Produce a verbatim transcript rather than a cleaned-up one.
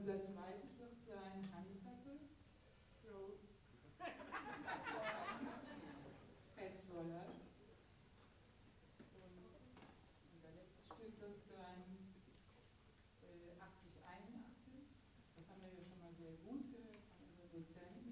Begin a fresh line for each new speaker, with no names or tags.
Unser zweites wird sein Honeysuckle, Rose, Petzoller. Und unser letztes Stück wird sein äh, achtzig einundachtzig. Das haben wir ja schon mal sehr gut gehört von unserem Dozent.